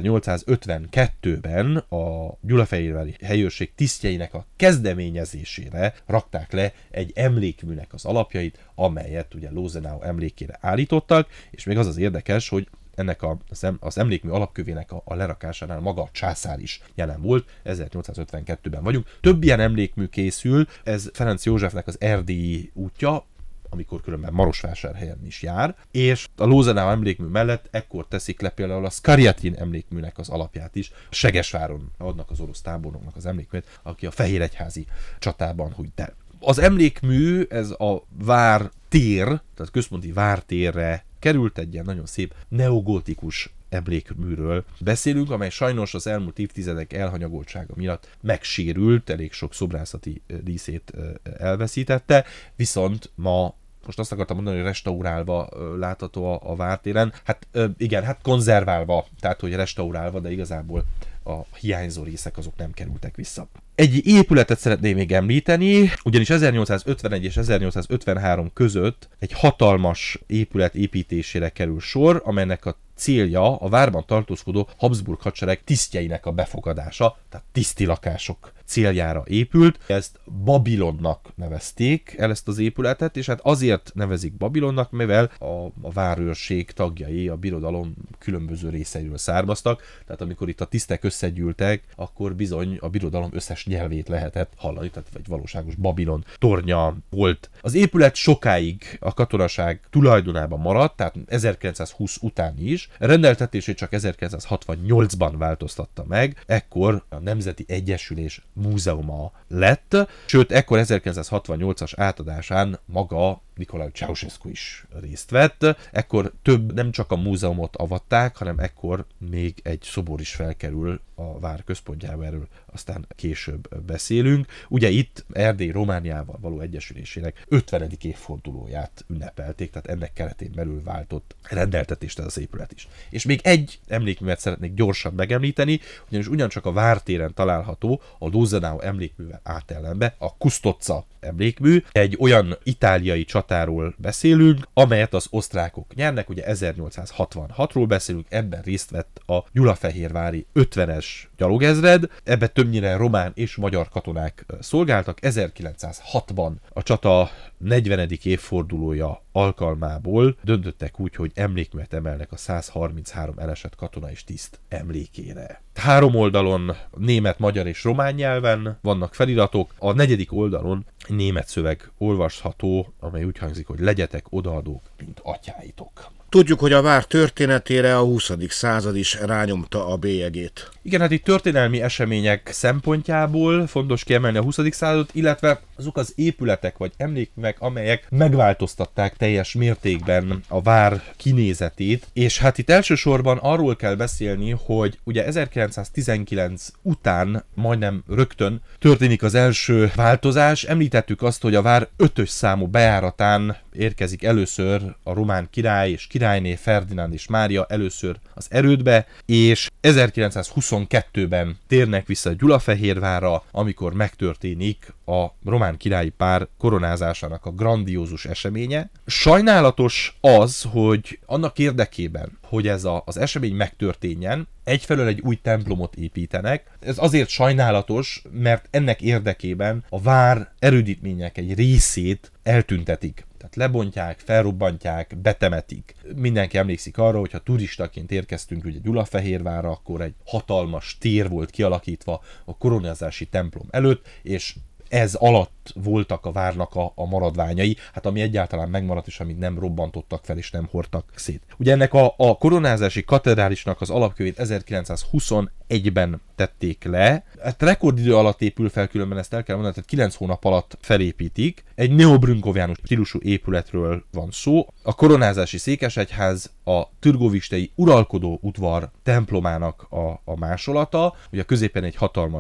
ezernyolcszázötvenkettőben a gyulafehérvári helyőrség tisztjeinek a kezdeményezésére rakták le egy emlékműnek az alapjait, amelyet ugye Lózenáu emlékére állítottak, és még az az érdekes, hogy ennek a, az emlékmű alapkövének a, a lerakásánál maga a császár is jelen volt, ezernyolcszázötvenkettőben vagyunk. Több ilyen emlékmű készül, ez Ferenc Józsefnek az erdélyi útja, amikor különben Marosvásárhelyen is jár, és a Lózenáu emlékmű mellett ekkor teszik le például a Szkarjatin emlékműnek az alapját is. Segesváron adnak az orosz tábornoknak az emlékműt, aki a fehéregyházi csatában hunyt el. Az emlékmű, ez a vártér, tehát központi vártérre került, egy ilyen nagyon szép neogótikus emlékműről beszélünk, amely sajnos az elmúlt évtizedek elhanyagoltsága miatt megsérült, elég sok szobrászati díszét elveszítette, viszont ma most azt akartam mondani, hogy restaurálva látható a, a vártéren. Hát igen, hát konzerválva, tehát hogy restaurálva, de igazából a hiányzó részek azok nem kerültek vissza. Egy épületet szeretném még említeni, ugyanis ezernyolcszázötvenegy és ezernyolcszázötvenhárom között egy hatalmas épület építésére kerül sor, amelynek a célja a várban tartózkodó Habsburg hadsereg tisztjeinek a befogadása, tehát tiszti lakások céljára épült. Ezt Babilonnak nevezték el ezt az épületet, és hát azért nevezik Babilonnak, mivel a, a várőrség tagjai a birodalom különböző részeiről származtak, tehát amikor itt a tisztek összegyűltek, akkor bizony a birodalom összes nyelvét lehetett hallani, tehát egy valóságos Babilon tornya volt. Az épület sokáig a katonaság tulajdonában maradt, tehát ezerkilencszázhúsz után is. Rendeltetését csak ezerkilencszázhatvannyolcban változtatta meg, ekkor a Nemzeti Egyesülés múzeuma lett, sőt, ekkor ezerkilencszázhatvannyolcas átadásán maga Nicolae Ceausescu is részt vett. Ekkor több nem csak a múzeumot avatták, hanem ekkor még egy szobor is felkerül a vár központjába, erről aztán később beszélünk. Ugye itt Erdély Romániával való egyesülésének ötvenedik évfordulóját ünnepelték, tehát ennek keretén belül váltott rendeltetést ez az épület is. És még egy emlékművet szeretnék gyorsan megemlíteni, ugyanis ugyancsak a vártéren található a Lózenáu emlékművel átellenbe a Custozza emlékmű. Egy olyan itáliai csatáról beszélünk, amelyet az osztrákok nyernek, ugye ezernyolcszázhatvanhatról beszélünk, ebben részt vett a gyulafehérvári ötvenes gyalogezred, ebben többnyire román és magyar katonák szolgáltak. ezerkilencszázhatban a csata negyvenedik évfordulója alkalmából döntöttek úgy, hogy emlékművet emelnek a százharminchárom elesett katona és tiszt emlékére. Három oldalon német, magyar és román nyelven vannak feliratok, a negyedik oldalon német szöveg olvasható, amely úgy hangzik, hogy legyetek odaadók, mint atyáitok. Tudjuk, hogy a vár történetére a huszadik század is rányomta a bélyegét. Igen, hát itt történelmi események szempontjából fontos kiemelni a huszadik századot, illetve azok az épületek vagy emlékművek, amelyek megváltoztatták teljes mértékben a vár kinézetét, és hát itt elsősorban arról kell beszélni, hogy ugye ezerkilencszáztizenkilenc után majdnem rögtön történik az első változás. Említettük azt, hogy a vár ötös számú bejáratán érkezik először a román király és királyné Ferdinánd és Mária először az erődbe, és ezerkilencszázhuszonkettőben térnek vissza Gyulafehérvárra, amikor megtörténik a román királyi pár koronázásának a grandiózus eseménye. Sajnálatos az, hogy annak érdekében, hogy ez a, az esemény megtörténjen, egyfelől egy új templomot építenek. Ez azért sajnálatos, mert ennek érdekében a vár erődítmények egy részét eltüntetik. Tehát lebontják, felrobbantják, betemetik. Mindenki emlékszik arra, hogy ha turistaként érkeztünk ugye Gyulafehérvárra, akkor egy hatalmas tér volt kialakítva a koronázási templom előtt, és ez alatt voltak a várnak a, a maradványai, hát ami egyáltalán megmaradt, és amit nem robbantottak fel, és nem hordtak szét. Ugye ennek a, a koronázási katedrálisnak az alapkövét ezerkilencszázhuszonegyben tették le. Hát rekordidő alatt épül fel, különben ezt el kell mondani, tehát kilenc hónap alatt felépítik. Egy neobrünkoviánus stílusú épületről van szó. A koronázási székesegyház a türgovistei uralkodó udvar templomának a, a másolata. Ugye a középen egy hatalmas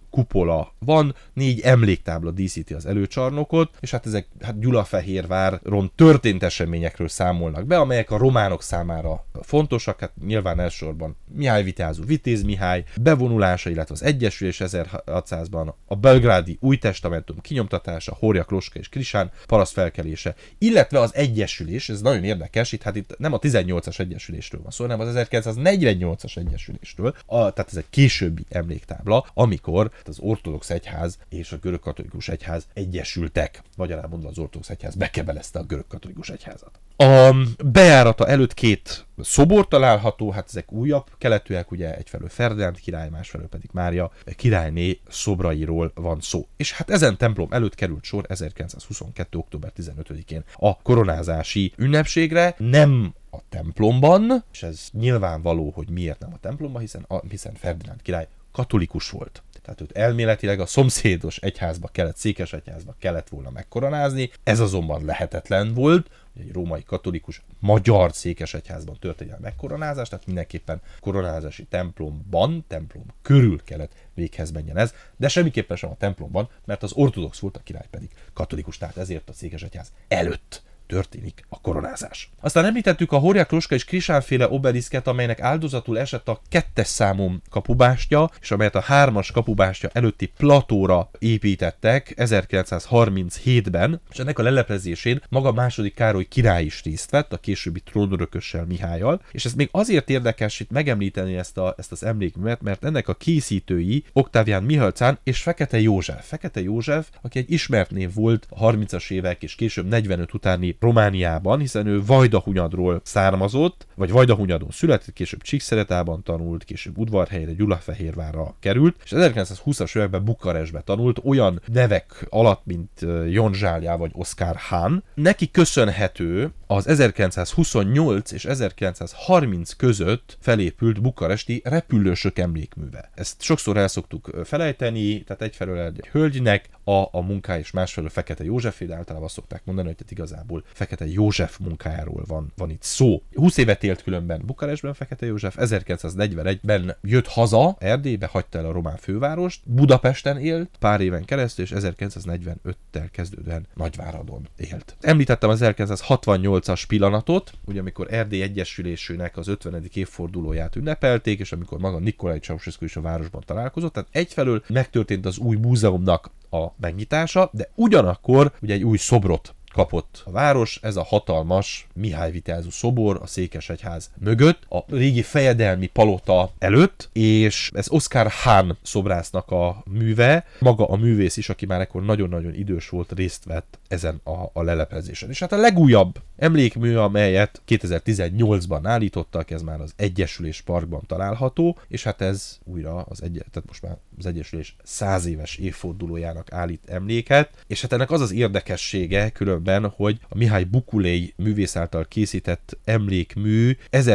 kupola van, négy emléktábla díszíti az előcsarnokot, és hát ezek hát Gyulafehérváron történt eseményekről számolnak be, amelyek a románok számára fontosak, hát nyilván elsősorban Mihály Vitézú Vitéz Mihály bevonulása, illetve az egyesülés ezerhatszázban, a belgrádi új testamentum kinyomtatása, Horia Kloska és Krisán parasztfelkelése, illetve az egyesülés, ez nagyon érdekes, itt hát itt nem a tizennyolcas egyesülésről van szó, hanem az ezerkilencszáznegyvennyolcas egyesülésről, a, tehát ez egy későbbi emléktábla, amikor az ortodox egyház és a görögkatolikus egyház egyesültek. Magyarán mondva az ortodox egyház bekebelezte a görögkatolikus egyházat. A bejárata előtt két szobor található, hát ezek újabb keletűek, ugye egyfelől Ferdinánd király, másfelől pedig Mária királyné szobrairól van szó. És hát ezen templom előtt került sor ezerkilencszázhuszonkettő. október tizenötödikén a koronázási ünnepségre, nem a templomban, és ez nyilvánvaló, hogy miért nem a templomban, hiszen, a, hiszen Ferdinánd király katolikus volt. Tehát őt elméletileg a szomszédos egyházba kellett, székesegyházba kellett volna megkoronázni, ez azonban lehetetlen volt, hogy egy római katolikus magyar székesegyházban történjen a megkoronázás, tehát mindenképpen koronázási templomban, templom körül kellett véghez menjen ez, de semmiképpen sem a templomban, mert az ortodox volt, a király pedig katolikus, tehát ezért a székesegyház előtt történik a koronázás. Aztán említettük a Horia Kloska és Krisánféle obeliszket, amelynek áldozatul esett a kettes számú kapubástya, és amelyet a hármas kapubástya előtti platóra építettek ezerkilencszázharminchétben, és ennek a leleplezésén maga második Károly király is részt vett, a későbbi trónörökössel, Mihállyal, és ez még azért érdekes itt megemlíteni ezt, a, ezt az emlékművet, mert ennek a készítői Oktávián Mihalcán és Fekete József. Fekete József, aki egy ismert név volt a harmincas évek és később negyvenöt utáni Romániában, hiszen ő Vajdahunyadról származott, vagy Vajdahunyadon született, később Csíkszeredában tanult, később Udvarhelyre, Gyulafehérvárra került, és ezerkilencszázhúszas években Bukarestbe tanult, olyan nevek alatt, mint Jon Zsáljá vagy Oszkár Hahn. Neki köszönhető az ezerkilencszázhuszonnyolc és ezerkilencszázharminc között felépült bukaresti repülősök emlékműve. Ezt sokszor el szoktuk felejteni, tehát egyfelől egy hölgynek a, a munkája, és másfelől Fekete Józsefé, de általában azt szokták mondani, hogy tehát igazából Fekete József munkájáról van, van itt szó. húsz évet élt különben Bukarestben Fekete József, ezerkilencszáznegyvenegyben jött haza Erdélybe, hagyta el a román fővárost, Budapesten élt pár éven keresztül, és ezerkilencszáznegyvenöttel kezdődően Nagyváradon élt. Említettem az ezerkilencszázhatvannyolcas pillanatot, ugye amikor Erdély egyesülésének az ötvenedik évfordulóját ünnepelték, és amikor maga Nicolae Ceausescu is a városban találkozott, tehát egyfelől megtörtént az új múzeumnak a megnyitása, de ugyanakkor ugye egy új szobrot kapott a város, ez a hatalmas Mihály Vitézú szobor a székesegyház mögött, a régi fejedelmi palota előtt, és ez Oszkár Hahn szobrásznak a műve, maga a művész is, aki már ekkor nagyon-nagyon idős volt, részt vett ezen a, a leleplezésen. És hát a legújabb emlékmű, amelyet kétezer-tizennyolcban állítottak, ez már az Egyesülés Parkban található, és hát ez újra az egy, tehát most már az Egyesülés száz éves évfordulójának állít emléket, és hát ennek az az érdekessége különben, hogy a Mihály Bukulei művész által készített emlékmű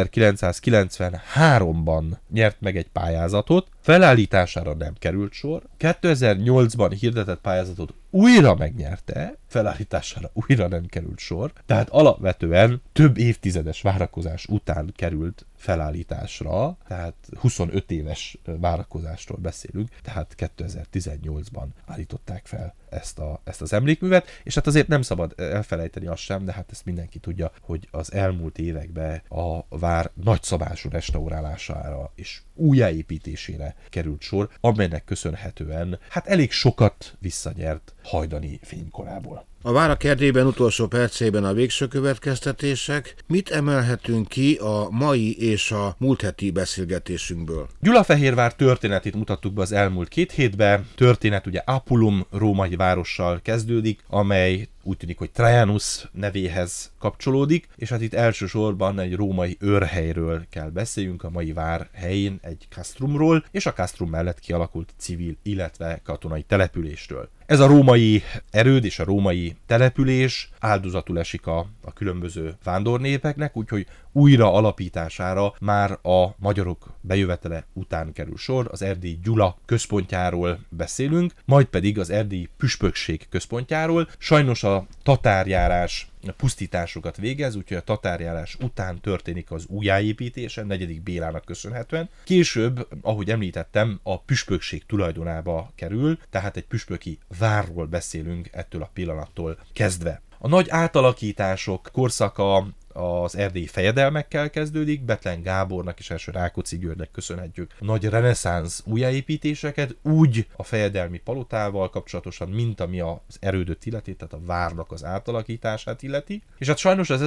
ezerkilencszázkilencvenháromban nyert meg egy pályázatot, felállítására nem került sor, kétezer-nyolcban hirdetett pályázatot újra megnyerte, felállítására újra nem került sor, tehát alapvetően több évtizedes várakozás után került felállításra, tehát huszonöt éves várakozásról beszélünk, tehát kétezer-tizennyolcban állították fel ezt, a, ezt az emlékművet, és hát azért nem szabad elfelejteni azt sem, de hát ezt mindenki tudja, hogy az elmúlt években a vár nagyszabású restaurálására és újjáépítésére került sor, amelynek köszönhetően hát elég sokat visszanyert hajdani fénykorából. A Várak Erdélyben utolsó percében a végső következtetések. Mit emelhetünk ki a mai és a múlt heti beszélgetésünkből? Gyulafehérvár történetét mutattuk be az elmúlt két hétben. Történet ugye Apulum római várossal kezdődik, amely úgy tűnik, hogy Trajanus nevéhez kapcsolódik, és hát itt elsősorban egy római őrhelyről kell beszéljünk, a mai vár helyén egy castrumról, és a castrum mellett kialakult civil, illetve katonai településről. Ez a római erőd és a római település áldozatul esik a, a különböző vándornépeknek, úgyhogy újra alapítására már a magyarok bejövetele után kerül sor, az erdélyi Gyula központjáról beszélünk, majd pedig az erdélyi püspökség központjáról. Sajnos a tatárjárás pusztításokat végez, úgyhogy a tatárjárás után történik az újjáépítése, negyedik Bélának köszönhetően. Később, ahogy említettem, a püspökség tulajdonába kerül, tehát egy püspöki várról beszélünk ettől a pillanattól kezdve. A nagy átalakítások korszaka az erdélyi fejedelmekkel kezdődik, Bethlen Gábornak és első Rákóczi Györgynek köszönhetjük a nagy reneszánsz újjáépítéseket, úgy a fejedelmi palotával kapcsolatosan, mint ami az erődöt illeti, tehát a várnak az átalakítását illeti. És hát sajnos az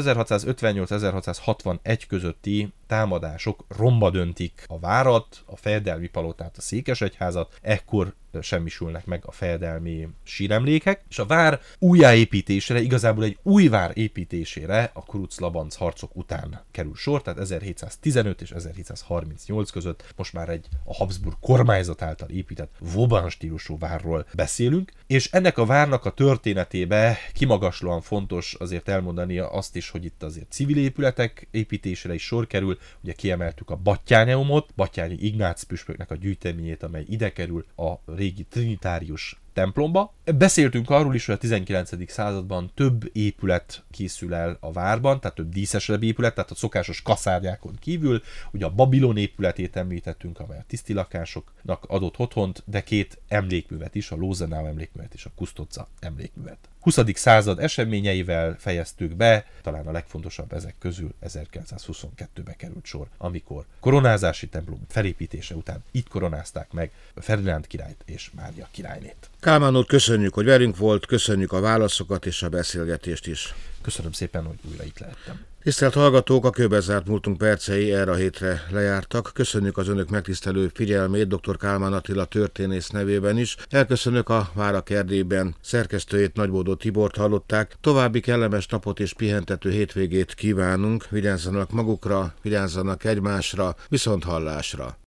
ezerhatszázötvennyolc-ezerhatszázhatvanegy közötti támadások romba döntik a várat, a fejedelmi palotát, a székesegyházat, ekkor semmisülnek meg a fejedelmi síremlékek, és a vár újjáépítésére, igazából egy új vár építésére a Kuruc-Labanc harcok után kerül sor, tehát ezerhétszáztizenöt és ezerhétszázharmincnyolc között most már egy a Habsburg kormányzat által épített Vauban stílusú várról beszélünk, és ennek a várnak a történetébe kimagaslóan fontos azért elmondani azt is, hogy itt azért civil épületek építésére is sor kerül, ugye kiemeltük a Battyáneumot, Battyányi Ignác püspöknek a gyűjteményét, amely ide kerül a régi trinitárius templomba. Beszéltünk arról is, hogy a tizenkilencedik században több épület készül el a várban, tehát több díszesebb épület, tehát a szokásos kaszárnyákon kívül. Ugye a Babilon épületét említettünk, amely a tisztilakásoknak adott otthont, de két emlékművet is, a Lózenau emlékművet és a Custozza emlékművet. huszadik század eseményeivel fejeztük be, talán a legfontosabb ezek közül ezerkilencszázhuszonkettőbe került sor, amikor koronázási templom felépítése után itt koronázták meg Ferdinánd királyt és Mária királynét. Kálmán úr, köszönjük, hogy velünk volt, köszönjük a válaszokat és a beszélgetést is. Köszönöm szépen, hogy újra itt lehettem. Tisztelt hallgatók, a Kőbezárt múltunk percei erre a hétre lejártak. Köszönjük az önök megtisztelő figyelmét dr. Kálmán Attila történész nevében is. Elköszönök a Várak Erdélyben szerkesztőjét, Nagybódó Tibort hallották. További kellemes napot és pihentető hétvégét kívánunk. Vigyázzanak magukra, vigyázzanak egymásra, viszonthallásra.